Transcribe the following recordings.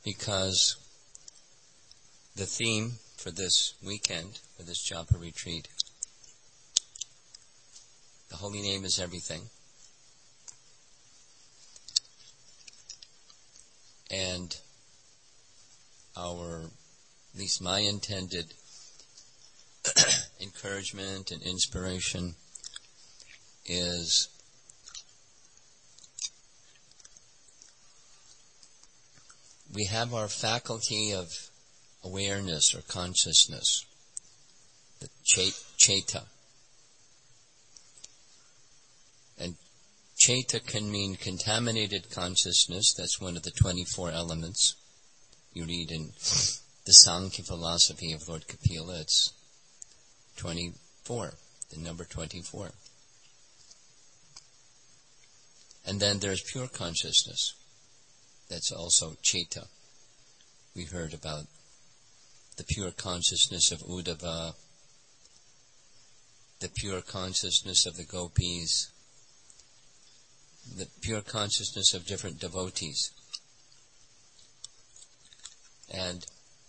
because the theme for this weekend, for this Japa retreat, the holy name is everything. And at least my intended encouragement and inspiration is we have our faculty of awareness or consciousness, the Chaita. And Chaita can mean contaminated consciousness. That's one of the 24 elements you read in the Sankhya philosophy of Lord Kapila. It's 24, the number 24. And then there's pure consciousness. That's also Chaita. We heard about the pure consciousness of Uddhava, the pure consciousness of the gopis, the pure consciousness of different devotees. And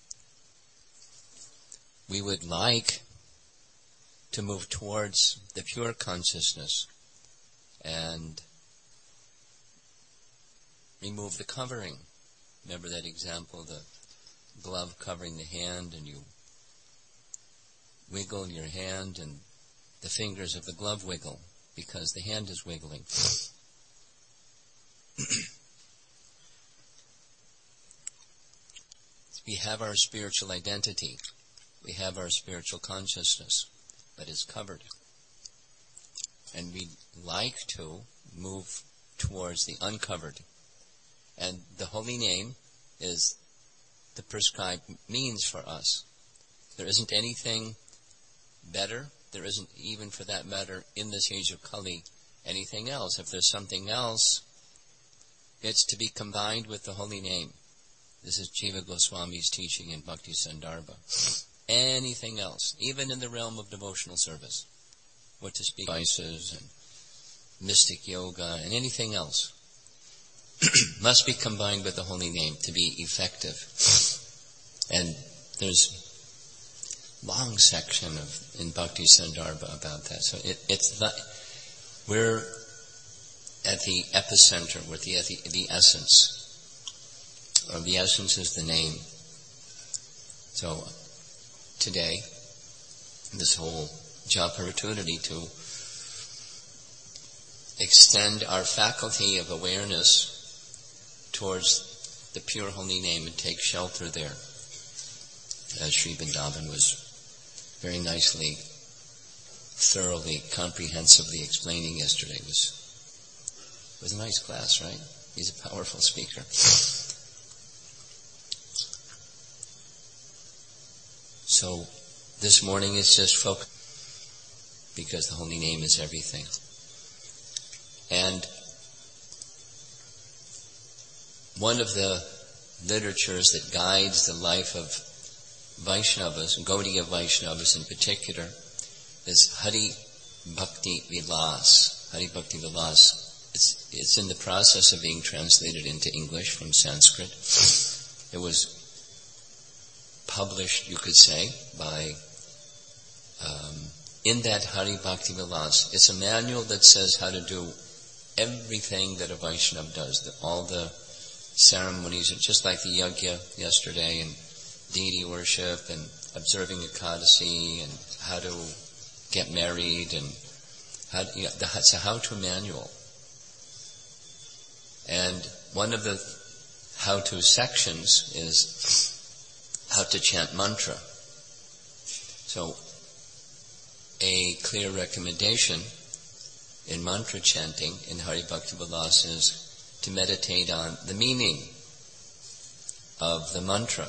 we would like to move towards the pure consciousness and remove the covering. Remember that example, the glove covering the hand, and you wiggle your hand and the fingers of the glove wiggle because the hand is wiggling. We have our spiritual identity. We have our spiritual consciousness, but it's covered. And we'd like to move towards the uncovered. And the holy name is the prescribed means for us. There isn't anything better. There isn't even, for that matter, in this age of Kali, anything else. If there's something else, it's to be combined with the holy name. This is Jiva Goswami's teaching in Bhakti Sandarbha. Anything else, even in the realm of devotional service, what to speak, vices and mystic yoga and anything else, must be combined with the holy name to be effective. And there's a long section in Bhakti Sandarbha about that. So we're at the epicenter, we're at the essence. Or the essence is the name. So today, this whole japa opportunity to extend our faculty of awareness towards the pure holy name and take shelter there. As Sri Vrindavan was very nicely, thoroughly, comprehensively explaining yesterday. It was a nice class, right? He's a powerful speaker. So this morning it's just focus, because the holy name is everything. And one of the literatures that guides the life of Vaishnavas, Gaudiya Vaishnavas in particular, is Hari Bhakti Vilas. Hari Bhakti Vilas. It's in the process of being translated into English from Sanskrit. It was published, you could say, by in that Hari Bhakti Vilas. It's a manual that says how to do everything that a Vaishnava does, all the ceremonies, just like the yajna yesterday, and deity worship, and observing Ekadasi, and how to get married, and it's a how-to manual. And one of the how-to sections is how to chant mantra. So, a clear recommendation in mantra chanting in Hari Bhakti Vilas is to meditate on the meaning of the mantra.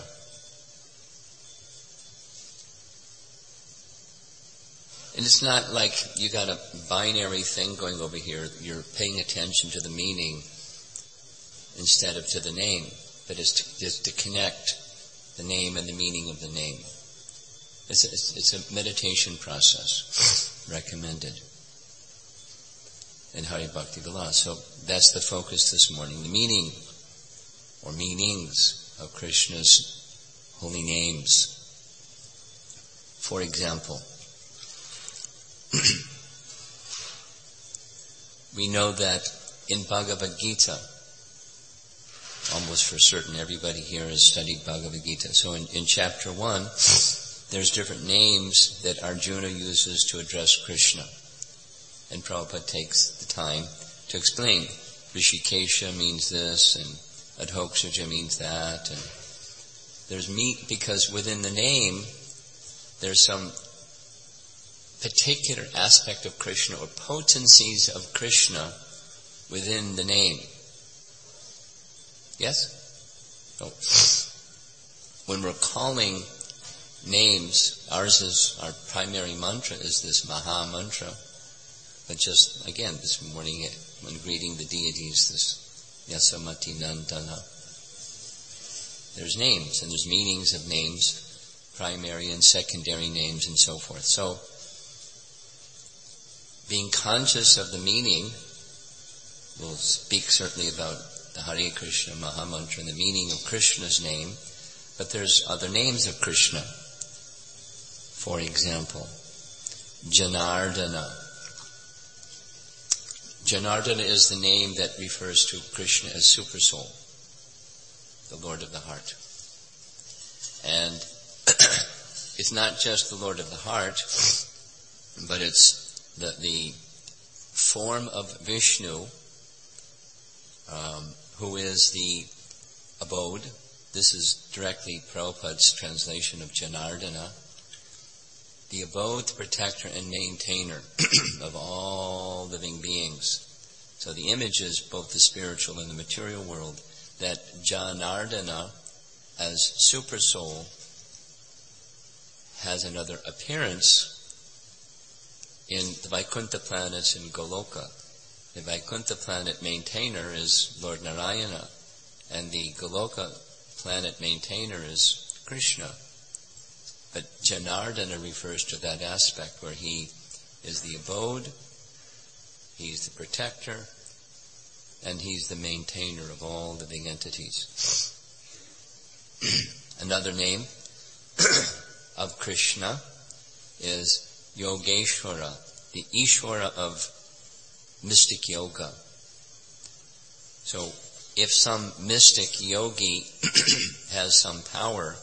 And it's not like you got a binary thing going over here. You're paying attention to the meaning instead of to the name, but it's to connect the name and the meaning of the name. It's a meditation process recommended in Hari Bhakti Vilas. So that's the focus this morning, the meaning or meanings of Krishna's holy names. For example, we know that in Bhagavad Gita, almost for certain everybody here has studied Bhagavad Gita. So in chapter 1, there's different names that Arjuna uses to address Krishna. And Prabhupada takes the time to explain. Rishikesha means this, and Adhoksaja means that. And there's because within the name, there's some particular aspect of Krishna or potencies of Krishna within the name. Yes? No. When we're calling names, our primary mantra is this Maha Mantra. But just, again, this morning when greeting the deities, this Yasamati Nandana, there's names and there's meanings of names, primary and secondary names and so forth. So, being conscious of the meaning, we'll speak certainly about the Hare Krishna Maha Mantra and the meaning of Krishna's name, but there's other names of Krishna. For example, Janardana. Janardana is the name that refers to Krishna as Super Soul, the Lord of the Heart. And it's not just the Lord of the Heart, but it's the form of Vishnu, who is the abode. This is directly Prabhupada's translation of Janardana. The abode, the protector, and maintainer of all living beings. So the image is both the spiritual and the material world, that Janardana, as Super Soul, has another appearance in the Vaikuntha planets in Goloka. The Vaikuntha planet maintainer is Lord Narayana, and the Goloka planet maintainer is Krishna. But Janardana refers to that aspect where he is the abode, he's the protector, and he's the maintainer of all living entities. Another name of Krishna is Yogeshwara, the Ishvara of mystic yoga. So if some mystic yogi has some power,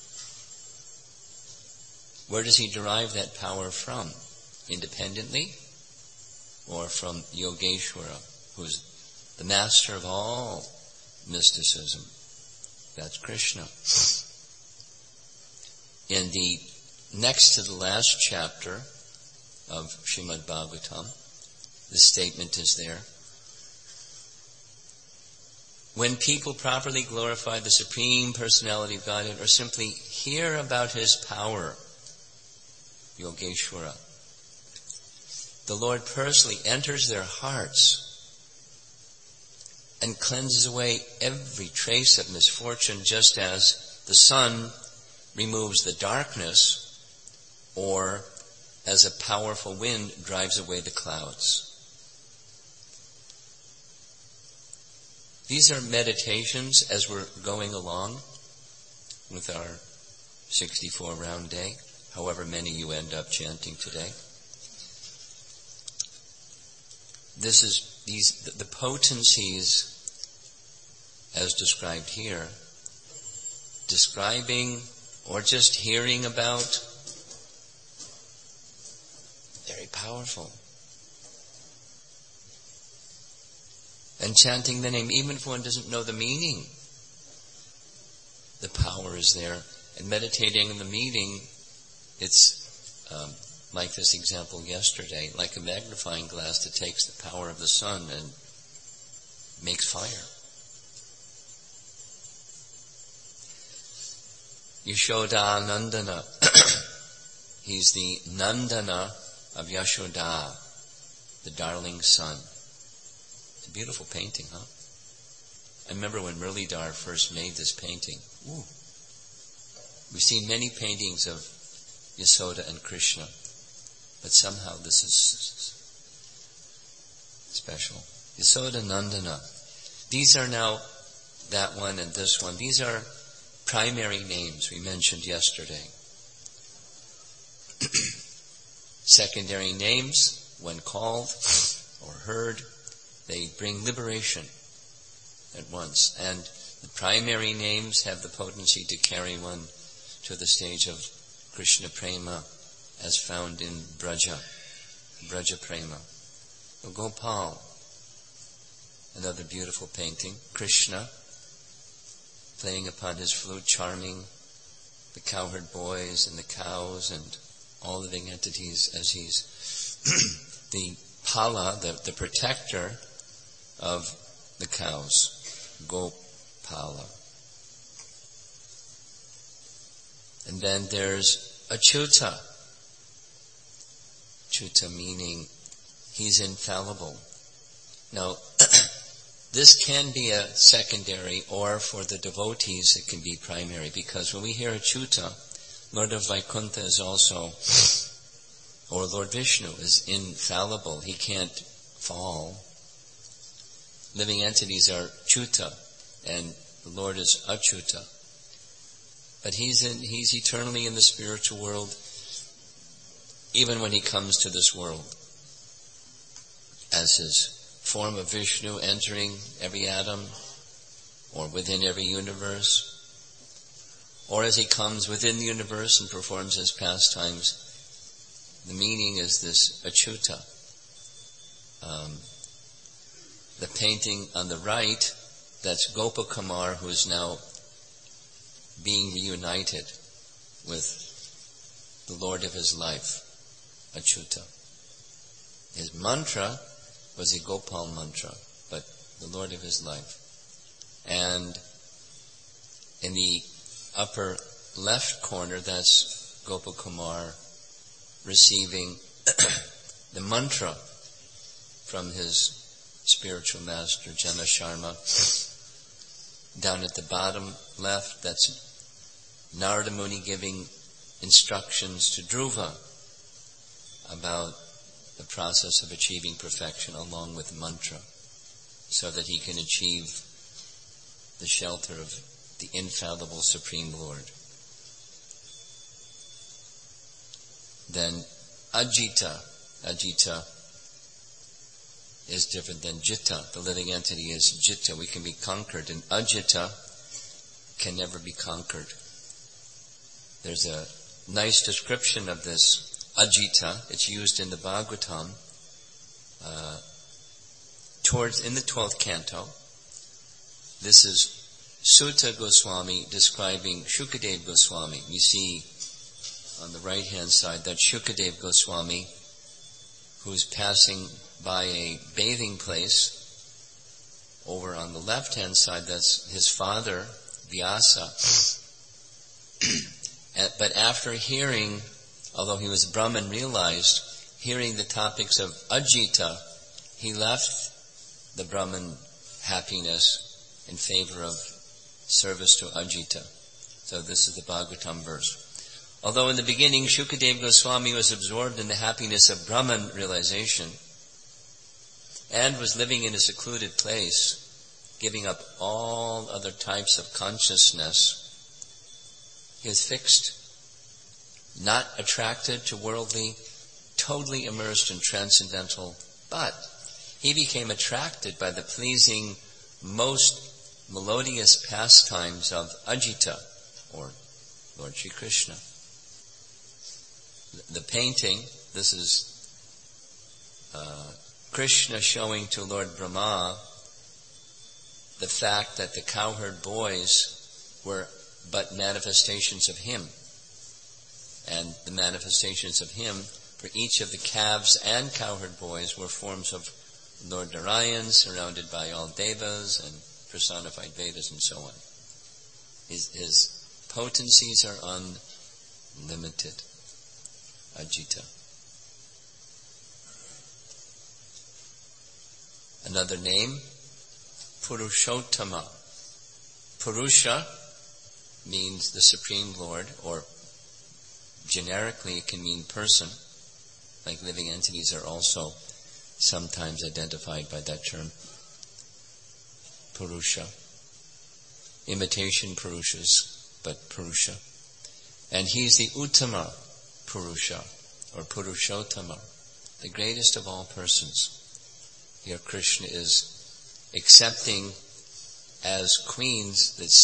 where does he derive that power from? Independently? Or from Yogeshwara, who's the master of all mysticism? That's Krishna. In the next to the last chapter of Srimad Bhagavatam, the statement is there. When people properly glorify the Supreme Personality of Godhead or simply hear about His power, Yogeshwara, the Lord personally enters their hearts and cleanses away every trace of misfortune, just as the sun removes the darkness or as a powerful wind drives away the clouds. These are meditations as we're going along with our 64-round day, however many you end up chanting today. This is the potencies as described here, describing or just hearing about, very powerful. And chanting the name, even if one doesn't know the meaning, the power is there. And meditating on the meaning, it's like this example yesterday, like a magnifying glass that takes the power of the sun and makes fire. Yashoda Nandana. He's the Nandana of Yashoda, the darling son. It's a beautiful painting, huh? I remember when Muralidhar first made this painting. Ooh. We've seen many paintings of Yasoda and Krishna, but somehow this is special. Yasoda Nandana. These are now, that one and this one, these are primary names we mentioned yesterday. Secondary names, when called or heard, they bring liberation at once. And the primary names have the potency to carry one to the stage of Krishna Prema as found in Braja Prema. Gopal, another beautiful painting. Krishna playing upon his flute, charming the cowherd boys and the cows and all living entities as he's the Pala, the protector of the cows, Gopala. And then there's Achyuta. Achyuta meaning he's infallible. Now, this can be a secondary, or for the devotees it can be primary, because when we hear Achyuta, Lord of Vaikuntha is also, or Lord Vishnu is infallible. He can't fall. Living entities are Achyuta, and the Lord is Achyuta. But he's eternally in the spiritual world, even when he comes to this world, as his form of Vishnu entering every atom, or within every universe, or as he comes within the universe and performs his pastimes. The meaning is this Achyuta. The painting on the right, that's Gopakumar, who is now being reunited with the Lord of his life, Achyuta. His mantra was a Gopal mantra, but the Lord of his life. And in the upper left corner, that's Gopakumar receiving the mantra from his spiritual master, Jana Sharma. Down at the bottom left, that's Narada Muni giving instructions to Dhruva about the process of achieving perfection along with mantra, so that he can achieve the shelter of the infallible Supreme Lord. Then Ajita. Ajita is different than Jitta. The living entity is Jitta. We can be conquered, and Ajita can never be conquered. There's a nice description of this Ajita. It's used in the Bhagavatam in the 12th canto. This is Sutta Goswami describing Shukadev Goswami. You see on the right-hand side that Shukadev Goswami, who's passing by a bathing place. Over on the left-hand side, that's his father, Vyasa. But after hearing, although he was Brahman realized, hearing the topics of Ajita, he left the Brahman happiness in favor of service to Ajita. So this is the Bhagavatam verse. Although in the beginning Shukadev Goswami was absorbed in the happiness of Brahman realization and was living in a secluded place, giving up all other types of consciousness, he was fixed, not attracted to worldly, totally immersed in transcendental, but he became attracted by the pleasing, most melodious pastimes of Ajita, or Lord Shri Krishna. The painting, this is Krishna showing to Lord Brahma the fact that the cowherd boys were but manifestations of him. And the manifestations of him for each of the calves and cowherd boys were forms of Lord Narayan, surrounded by all devas and personified Vedas and so on. His potencies are unlimited. Ajita. Another name, Purushottama. Purusha means the Supreme Lord, or generically it can mean person, like living entities are also sometimes identified by that term. Purusha. Imitation Purushas but Purusha. And he's the Uttama Purusha, or Purushottama, the greatest of all persons. Here Krishna is accepting as queens the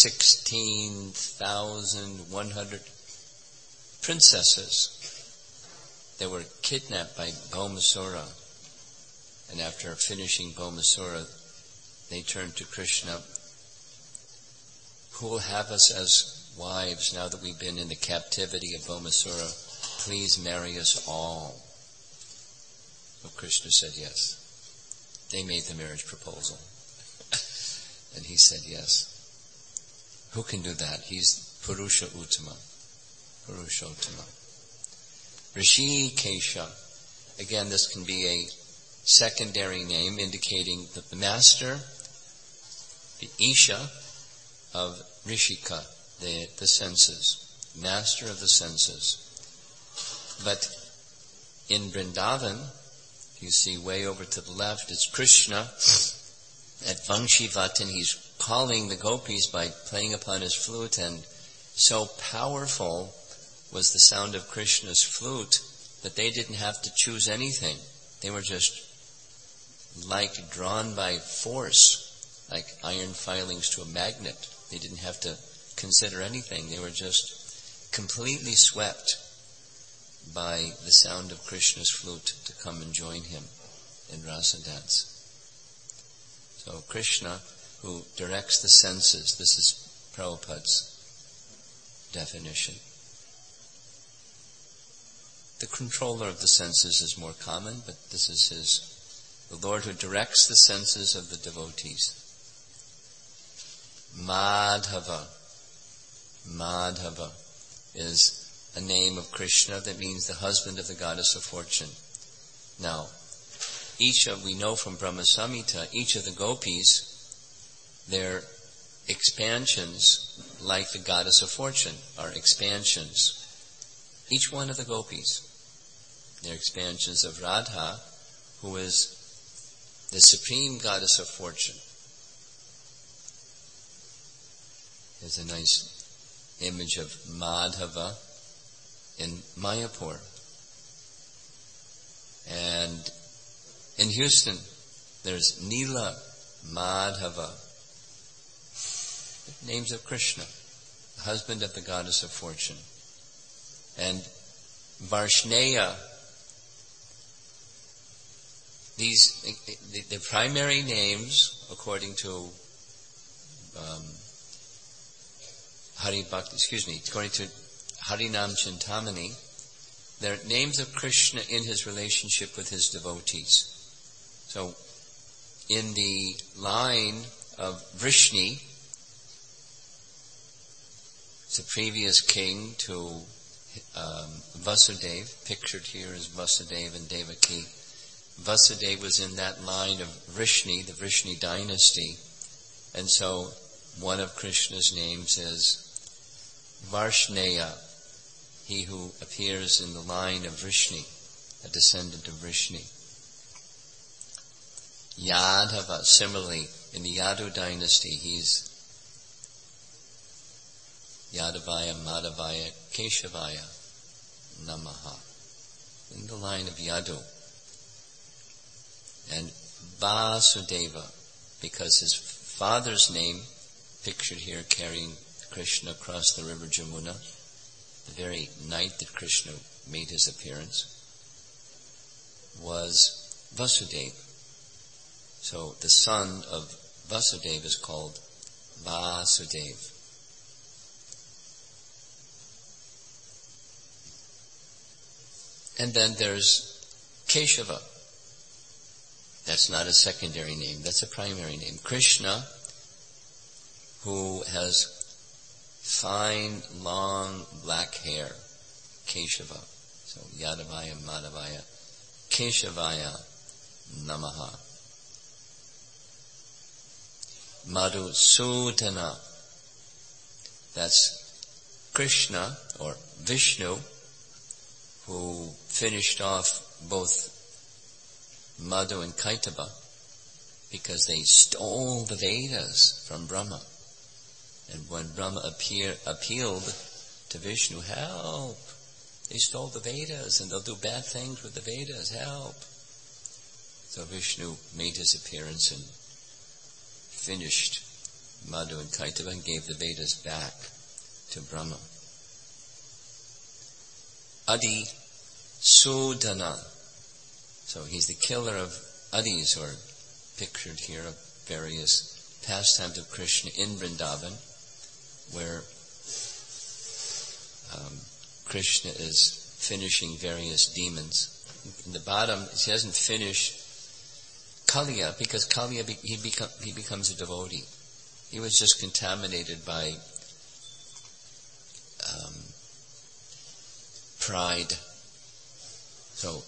16,100 princesses that were kidnapped by Bhaumasura. And after finishing Bhaumasura, they turned to Krishna, who will have us as wives now that we've been in the captivity of Bhaumasura? Please marry us all. So Krishna said yes. They made the marriage proposal. And he said yes. Who can do that? He's Purusha Uttama. Purushottama. Rishikesha. Again, this can be a secondary name indicating that the master, the Isha of Rishika, the senses, master of the senses. But in Vrindavan, you see way over to the left, it's Krishna at Vangshivat, and he's calling the gopis by playing upon his flute, and so powerful was the sound of Krishna's flute that they didn't have to choose anything. They were just like drawn by force, like iron filings to a magnet. They didn't have to consider anything. They were just completely swept by the sound of Krishna's flute to come and join him in rasa dance. So Krishna, who directs the senses, this is Prabhupada's definition. The controller of the senses is more common, but this is the Lord who directs the senses of the devotees. Madhava. Madhava is a name of Krishna that means the husband of the goddess of fortune. Now, we know from Brahma Samhita, each of the gopis, their expansions, like the goddess of fortune, are expansions. Each one of the gopis, they're expansions of Radha, who is the supreme goddess of fortune. There's a nice image of Madhava in Mayapur. And in Houston, there's Neela Madhava. Names of Krishna, the husband of the goddess of fortune. And Varshneya, the primary names, according to according to Harinam Chintamani, they're names of Krishna in his relationship with his devotees. So, in the line of Vrishni, it's a previous king to Vasudeva, pictured here as Vasudeva and Devaki. Vasudeva was in that line of Vrishni, the Vrishni dynasty, and so one of Krishna's names is Varshneya, he who appears in the line of Vrishni, a descendant of Vrishni. Yadava, similarly, in the Yadu dynasty, he's Yadavaya, Madhavaya, Keshavaya, Namaha, in the line of Yadu. And Vasudeva, because his father's name, pictured here carrying Krishna across the river Jamuna, the very night that Krishna made his appearance, was Vasudeva. So the son of Vasudeva is called Vasudeva. And then there's Keshava. That's not a secondary name, that's a primary name. Krishna, who has fine, long, black hair. Keshava. So Yadavaya, Madhavaya, Keshavaya, Namaha. Madhusudana. That's Krishna, or Vishnu, who finished off both Madhu and Kaitaba because they stole the Vedas from Brahma. And when Brahma appealed to Vishnu, help! They stole the Vedas and they'll do bad things with the Vedas, help! So Vishnu made his appearance and finished Madhu and Kaitava and gave the Vedas back to Brahma. Adi Sudana. So he's the killer of Adis, or pictured here of various pastimes of Krishna in Vrindavan, where Krishna is finishing various demons. In the bottom, he hasn't finished Kaliya, because Kaliya he becomes a devotee. He was just contaminated by pride. So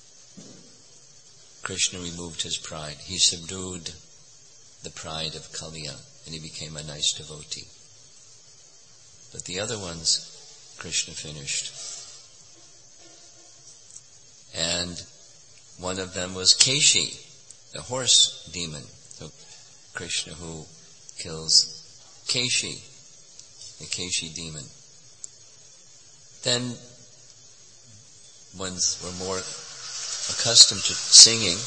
Krishna removed his pride. He subdued the pride of Kaliya, and he became a nice devotee. But the other ones, Krishna finished. And one of them was Keshi, the horse demon. So Krishna who kills Keshi, the Keshi demon. Then ones were more accustomed to singing.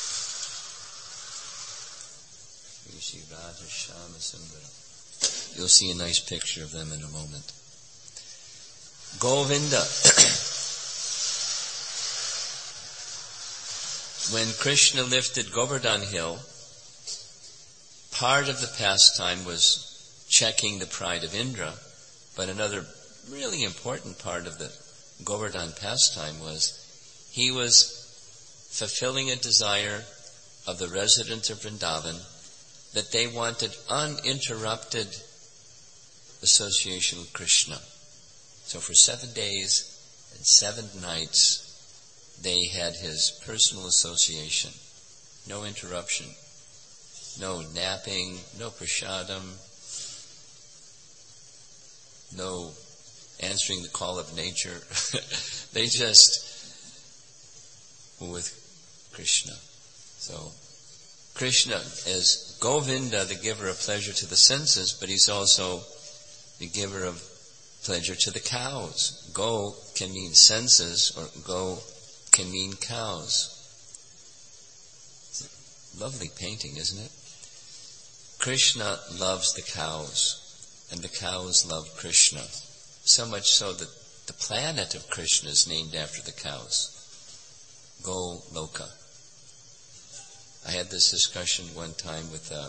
You see Radha Shama Sundara. You'll see a nice picture of them in a moment. Govinda. When Krishna lifted Govardhan Hill, part of the pastime was checking the pride of Indra, but another really important part of the Govardhan pastime was he was fulfilling a desire of the residents of Vrindavan that they wanted uninterrupted association with Krishna. So for 7 days and 7 nights, they had his personal association. No interruption. No napping, no prasadam, no answering the call of nature. They just were with Krishna. So Krishna is Govinda, the giver of pleasure to the senses, but he's also the giver of pleasure to the cows. Go can mean senses, or go can mean cows. It's a lovely painting, isn't it? Krishna loves the cows, and the cows love Krishna. So much so that the planet of Krishna is named after the cows. Goloka. I had this discussion one time with a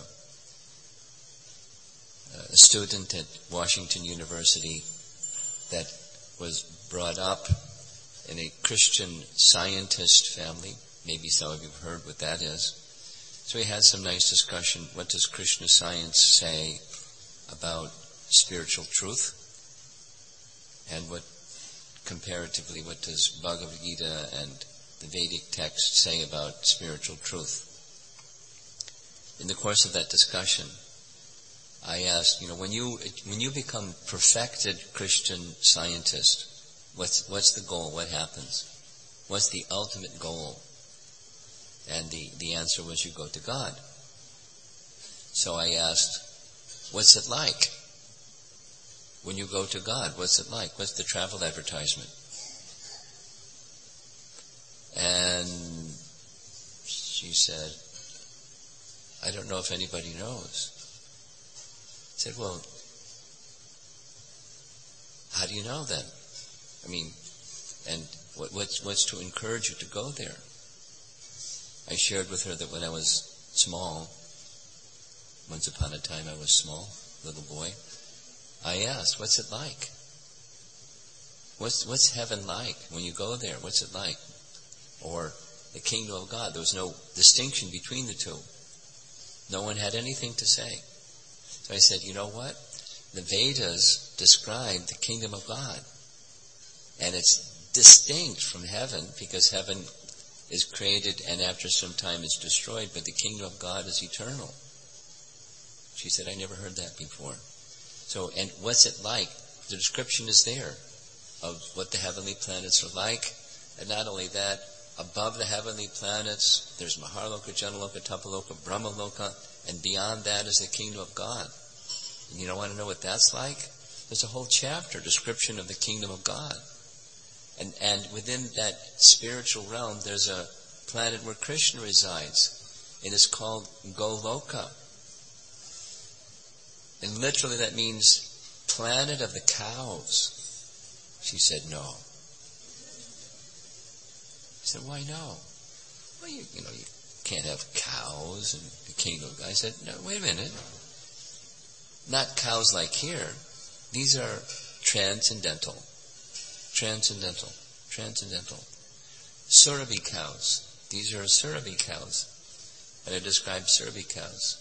student at Washington University that was brought up in a Christian Scientist family. Maybe some of you have heard what that is. So we had some nice discussion. What does Krishna Science say about spiritual truth? And what does Bhagavad Gita and the Vedic text say about spiritual truth? In the course of that discussion, I asked, when you become perfected Christian Scientist, what's the goal? What happens? What's the ultimate goal? And the answer was, you go to God. So I asked, what's it like when you go to God? What's it like? What's the travel advertisement? And she said, I don't know if anybody knows. I said, well, how do you know then? And what's to encourage you to go there? I shared with her that when I was small, once upon a time I was small, little boy, I asked, what's it like? What's heaven like when you go there? What's it like? Or the kingdom of God. There was no distinction between the two. No one had anything to say. So I said, you know what? The Vedas describe the kingdom of God. And it's distinct from heaven, because heaven is created and after some time is destroyed, but the kingdom of God is eternal. She said, I never heard that before. So, and what's it like? The description is there of what the heavenly planets are like. And not only that, above the heavenly planets, there's Maharloka, Janaloka, Tapaloka, Brahmaloka, and beyond that is the kingdom of God. And you don't want to know what that's like? There's a whole chapter, description of the kingdom of God. And within that spiritual realm, there's a planet where Krishna resides. It is called Goloka. And literally that means planet of the cows. She said, no. I said, why no? Well, you can't have cows in the kingdom of God. I said, no, wait a minute. Not cows like here. These are transcendental. Surabhi cows. These are Surabhi cows. And I described Surabhi cows.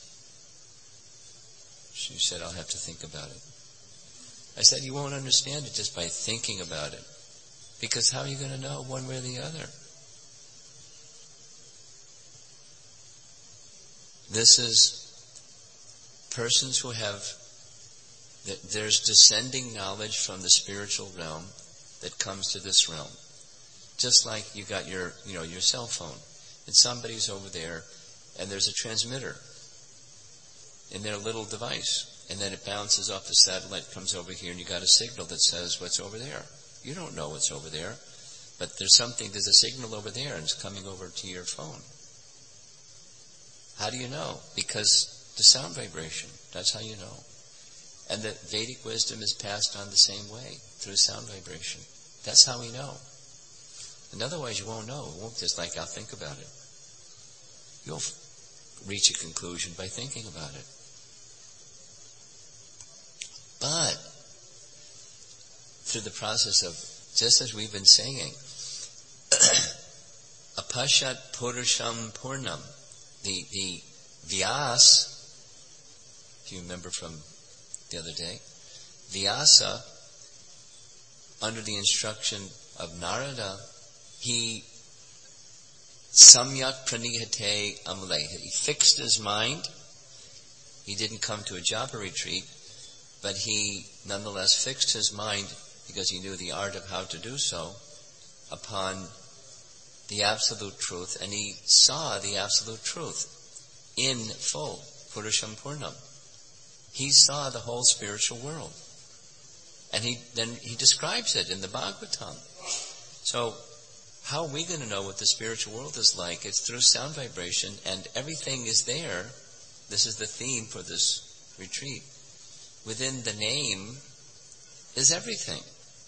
She said, I'll have to think about it. I said, you won't understand it just by thinking about it. Because how are you going to know one way or the other? This is persons who have, there's descending knowledge from the spiritual realm that comes to this realm. Just like you got your cell phone, and somebody's over there, and there's a transmitter in their little device, and then it bounces off the satellite, comes over here, and you got a signal that says what's over there. You don't know what's over there, but there's a signal over there, and it's coming over to your phone. How do you know? Because the sound vibration, that's how you know. And the Vedic wisdom is passed on the same way, through sound vibration. That's how we know. And otherwise you won't know. It won't just like, I'll think about it. You'll reach a conclusion by thinking about it. But, through the process of, just as we've been saying, apashat purusham purnam, the Vyas, if you remember from the other day, Vyasa, under the instruction of Narada, he samyak pranihate amale. He fixed his mind. He didn't come to a japa retreat, but he nonetheless fixed his mind, because he knew the art of how to do so, upon the absolute truth, and he saw the absolute truth in full, Purusham Purnam. He saw the whole spiritual world. And he describes it in the Bhagavatam. So, how are we going to know what the spiritual world is like? It's through sound vibration, and everything is there. This is the theme for this retreat. Within the name is everything.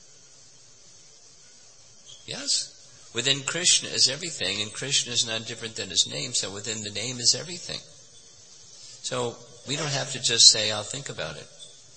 Yes? Within Krishna is everything, and Krishna is not different than his name, so within the name is everything. So, we don't have to just say, I'll think about it.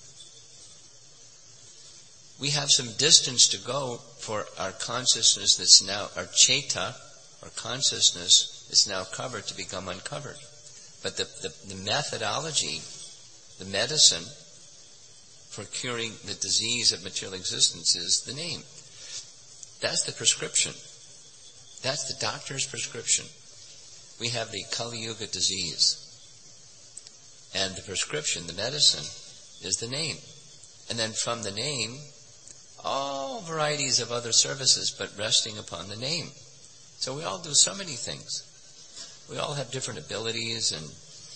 We have some distance to go for our consciousness that's now, our cheta, our consciousness, is now covered to become uncovered. But the methodology, the medicine for curing the disease of material existence is the name. That's the prescription. That's the doctor's prescription. We have the Kali Yuga disease. And the prescription, the medicine, is the name. And then from the name, all varieties of other services, but resting upon the name. So we all do so many things. We all have different abilities and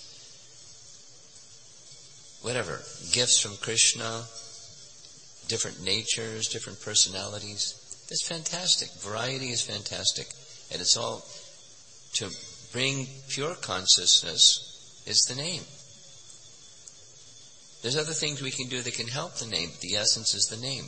whatever, gifts from Krishna, different natures, different personalities. It's fantastic. Variety is fantastic. And it's all to bring pure consciousness is the name. There's other things we can do that can help the name. The essence is the name.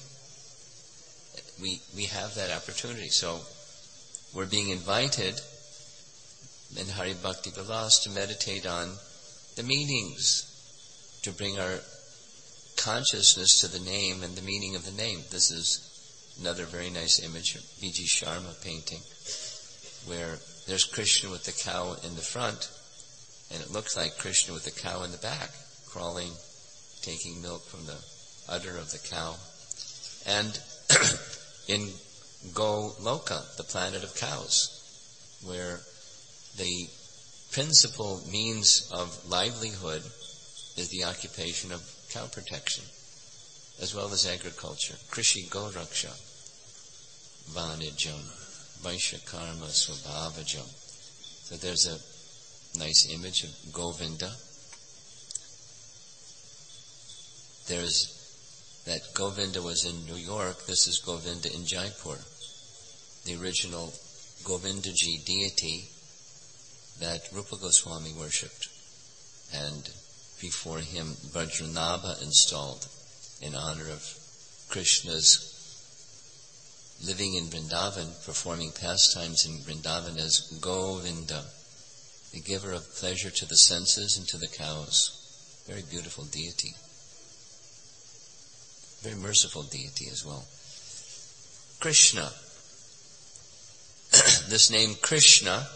We have that opportunity. So we're being invited in Hari Bhakti Vilas to meditate on the meanings, to bring our consciousness to the name and the meaning of the name. This is another very nice image of B.G. Sharma painting, where there's Krishna with the cow in the front, and it looks like Krishna with the cow in the back, crawling, taking milk from the udder of the cow. And in Goloka, the planet of cows, where the principal means of livelihood is the occupation of cow protection, as well as agriculture. Krishi Goraksha, Vanijam, Vaishyakarma Swabhavajam. So there's a nice image of Govinda. There's that Govinda was in New York. This is Govinda in Jaipur, the original Govindaji deity that Rupa Goswami worshipped. And before him, Vajranabha installed in honor of Krishna's living in Vrindavan, performing pastimes in Vrindavan as Govinda, the giver of pleasure to the senses and to the cows. Very beautiful deity. Very merciful deity as well. Krishna. This name Krishna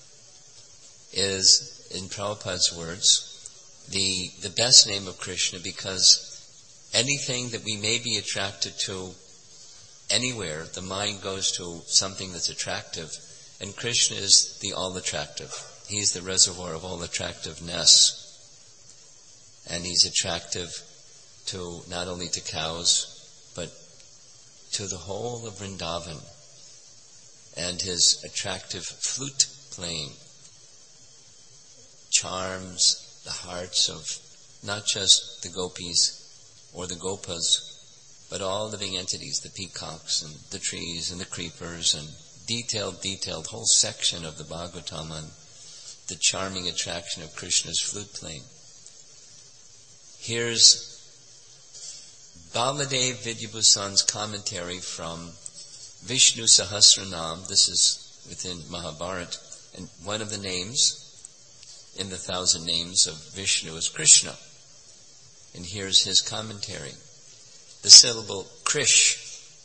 is, in Prabhupada's words, the best name of Krishna, because anything that we may be attracted to anywhere, the mind goes to something that's attractive, and Krishna is the all-attractive. He's the reservoir of all attractiveness. And he's attractive to not only to cows, but to the whole of Vrindavan. And his attractive flute playing charms the hearts of not just the gopis or the gopas, but all living entities, the peacocks and the trees and the creepers, and detailed whole section of the Bhagavatam on the charming attraction of Krishna's flute playing. Here's Baladev Vidyabhusan's commentary from Vishnu Sahasranam. This is within Mahabharata, and one of the names in the 1,000 names of Vishnu is Krishna. And here's his commentary. The syllable Krish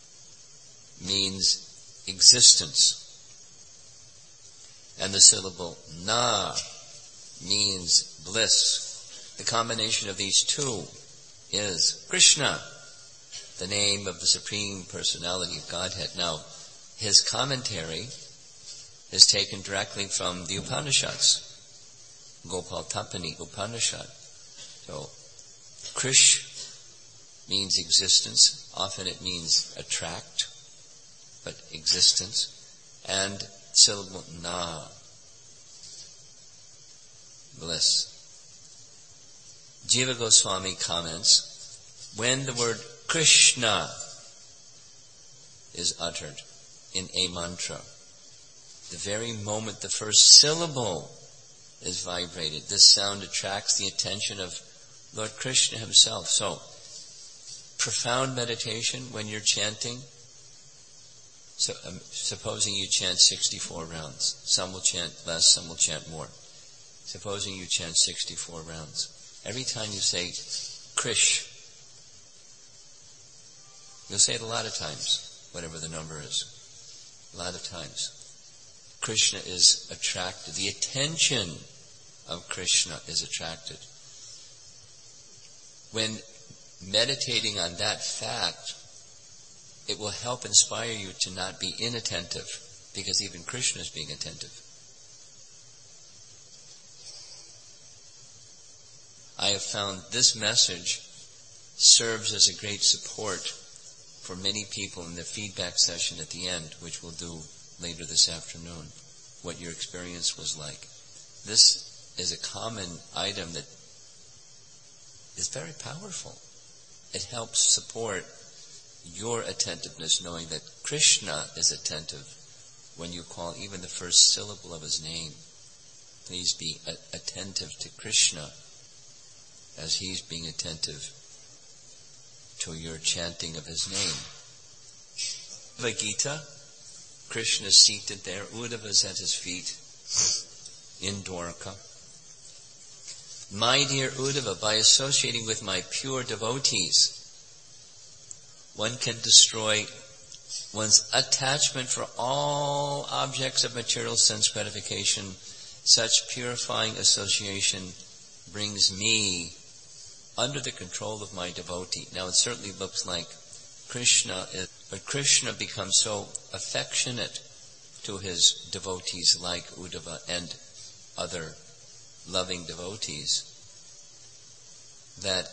means existence, and the syllable Na means bliss. The combination of these two is Krishna, the name of the Supreme Personality of Godhead. Now, his commentary is taken directly from the Upanishads, Gopal Tapani Upanishad. So, Krish means existence. Often it means attract, but existence. And syllable Na, bliss. Jiva Goswami comments, when the word Krishna is uttered in a mantra, the very moment the first syllable is vibrated, this sound attracts the attention of Lord Krishna himself. So, profound meditation when you're chanting. So, supposing you chant 64 rounds. Some will chant less, some will chant more. Supposing you chant 64 rounds. Every time you say Krish, you'll say it a lot of times, whatever the number is. A lot of times. Krishna is attracted. The attention of Krishna is attracted. When meditating on that fact, it will help inspire you to not be inattentive, because even Krishna is being attentive. I have found this message serves as a great support for many people in the feedback session at the end, which we'll do later this afternoon, what your experience was like. This is a common item that is very powerful. It helps support your attentiveness, knowing that Krishna is attentive when you call even the first syllable of his name. Please be attentive to Krishna as he's being attentive to your chanting of his name. Bhagavad Gita, Krishna is seated there, Uddhava is at his feet in Dwarka. My dear Uddhava, by associating with my pure devotees, one can destroy one's attachment for all objects of material sense gratification. Such purifying association brings me under the control of my devotee. Now it certainly looks like Krishna but Krishna becomes so affectionate to his devotees like Uddhava and other loving devotees that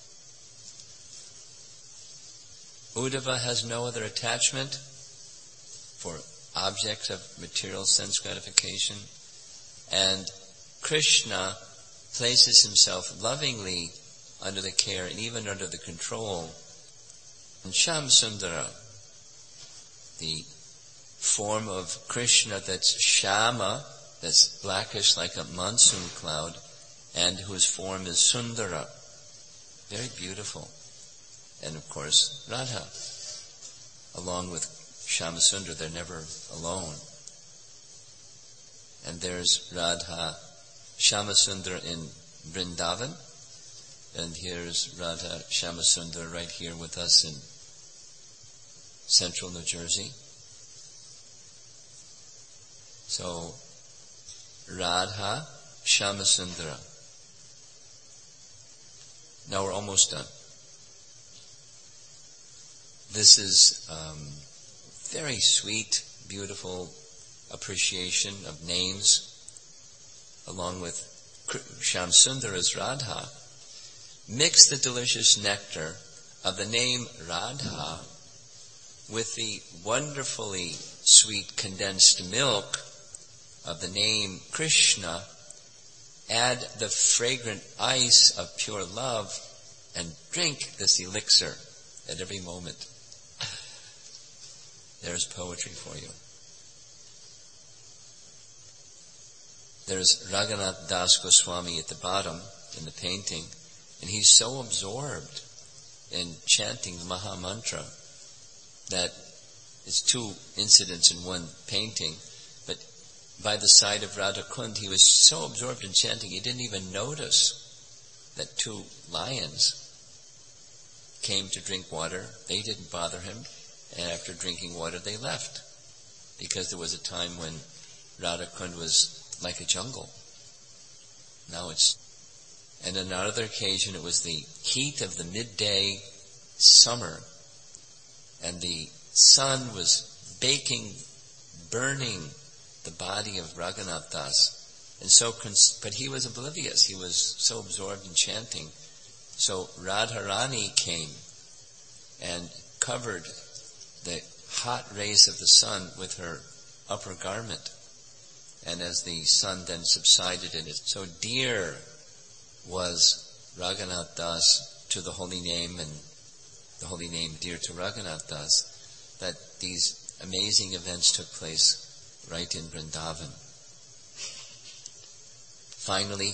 Uddhava has no other attachment for objects of material sense gratification, and Krishna places himself lovingly under the care and even under the control. And Shamsundara, the form of Krishna that's Shama, that's blackish like a monsoon cloud, and whose form is Sundara, very beautiful. And of course, Radha, along with Shamasundara, they're never alone. And there's Radha Shamasundara in Vrindavan, and here's Radha Shamasundara right here with us in central New Jersey. So, Radha Shamasundara. Now we're almost done. This is very sweet, beautiful appreciation of names, along with Shamsundara's Radha. Mix the delicious nectar of the name Radha with the wonderfully sweet condensed milk of the name Krishna. Add the fragrant ice of pure love and drink this elixir at every moment. There's poetry for you. There's Raghunath Das Goswami at the bottom in the painting, and he's so absorbed in chanting the Maha Mantra that it's two incidents in one painting. But by the side of Radha Kund, he was so absorbed in chanting, he didn't even notice that two lions came to drink water. They didn't bother him, and after drinking water, they left, because there was a time when Radha Kund was like a jungle. Now it's... And on another occasion, it was the heat of the midday summer, and the sun was baking, burning the body of Raghunath Das. And so, but he was oblivious. He was so absorbed in chanting. So Radharani came and covered the hot rays of the sun with her upper garment. And as the sun then subsided in it, so dear was Raghunath Das to the holy name, and the holy name dear to Raghunath Das, that these amazing events took place right in Vrindavan. Finally,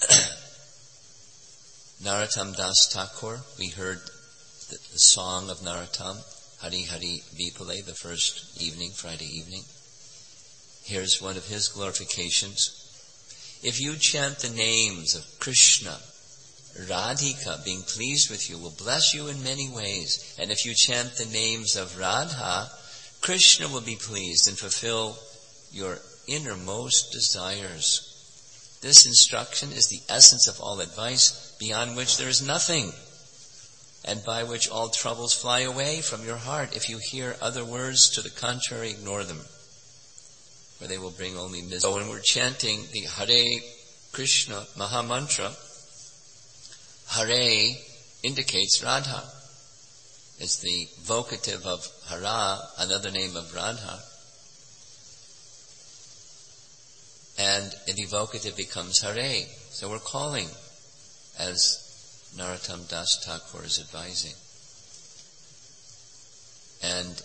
Narottam Das Thakur, we heard the song of Narottam, Hari Hari Vipale, the first evening, Friday evening. Here's one of his glorifications. If you chant the names of Krishna, Radhika, being pleased with you, will bless you in many ways. And if you chant the names of Radha, Krishna will be pleased and fulfill your innermost desires. This instruction is the essence of all advice, beyond which there is nothing, and by which all troubles fly away from your heart. If you hear other words to the contrary, ignore them, for they will bring only misery. So when we're chanting the Hare Krishna Maha Mantra, Hare indicates Radha. It's the vocative of Hara, another name of Radha. And the evocative becomes Hare. So we're calling, as Narottam Das Thakur is advising. And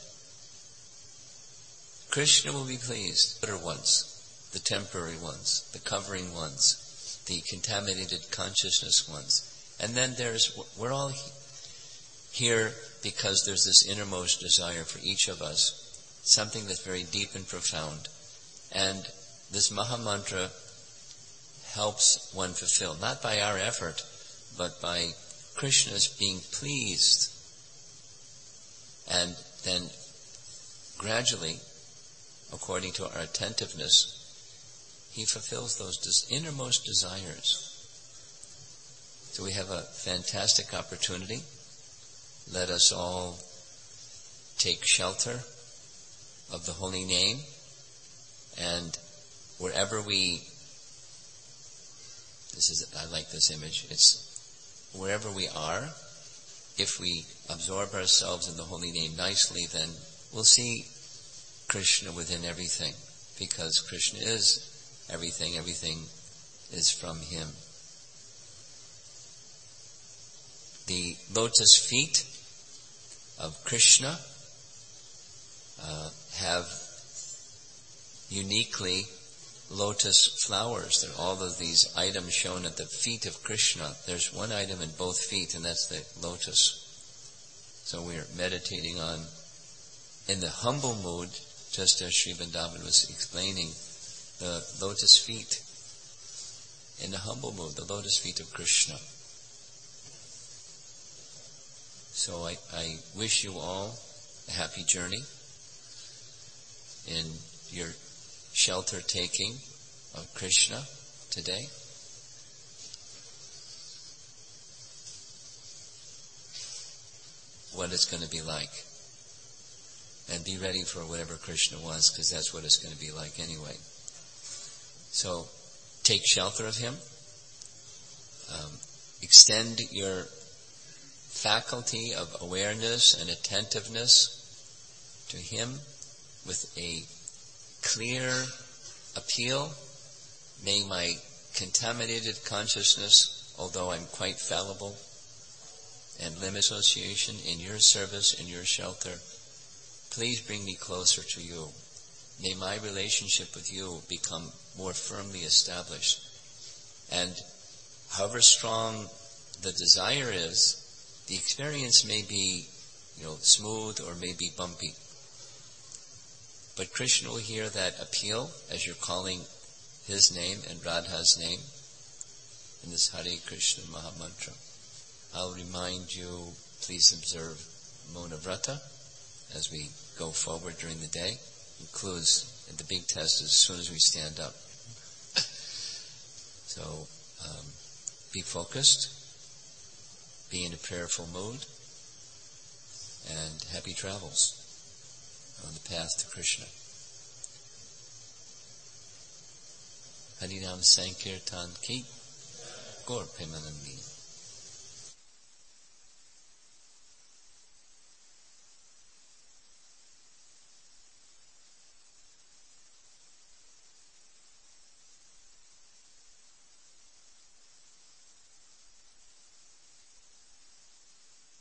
Krishna will be pleased. The better ones, the temporary ones, the covering ones, the contaminated consciousness ones. And then we're all here because there's this innermost desire for each of us, something that's very deep and profound. And this Maha Mantra helps one fulfill, not by our effort, but by Krishna's being pleased. And then gradually, according to our attentiveness, he fulfills those innermost desires. So we have a fantastic opportunity. Let us all take shelter of the holy name, and wherever I like this image, it's wherever we are, if we absorb ourselves in the holy name nicely, then we'll see Krishna within everything, because Krishna is everything is from him. the lotus feet of Krishna have uniquely lotus flowers. There are all of these items shown at the feet of Krishna. There's one item in both feet, and that's the lotus. So we're meditating on, in the humble mood, just as Sri Vrindavan was explaining, the lotus feet. In the humble mood, the lotus feet of Krishna. So I wish you all a happy journey in your shelter taking of Krishna today. What it's going to be like. And be ready for whatever Krishna wants, because that's what it's going to be like anyway. So, take shelter of him. Extend your faculty of awareness and attentiveness to him with a clear appeal. May my contaminated consciousness, although I'm quite fallible and limit association in your service, in your shelter, please bring me closer to you. May my relationship with you become more firmly established. And however strong the desire is, the experience may be, smooth or may be bumpy. But Krishna will hear that appeal as you're calling his name and Radha's name in this Hare Krishna Mahamantra. I'll remind you, please observe Mona Vrata as we go forward during the day. Includes the big test as soon as we stand up. So, be focused, be in a prayerful mood, and happy travels on the path to Krishna. Harinam Sankirtan Ki Gaur Premanandi.